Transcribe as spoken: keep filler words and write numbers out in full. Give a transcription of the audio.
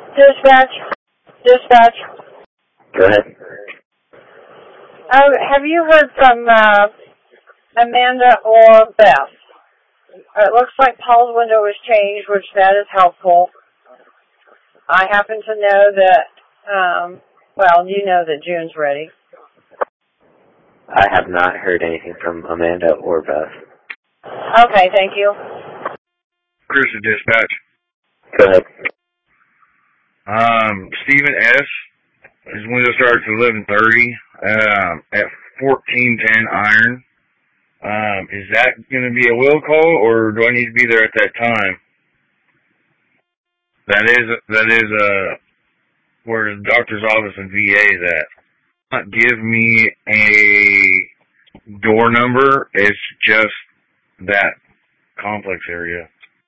Dispatch. Dispatch. Go ahead. Uh, have you heard from uh, Amanda or Beth? It looks like Paul's window was changed, which that is helpful. I happen to know that, um, well, you know that June's ready. I have not heard anything from Amanda or Beth. Okay, thank you. Cruiser Dispatch. Go ahead. Um, Stephen S. His window starts at eleven thirty um, at fourteen ten Iron. Um, is that going to be a will call, or do I need to be there at that time? That is that is uh where the doctor's office and V A is at. Not give me a door number. It's just that complex area.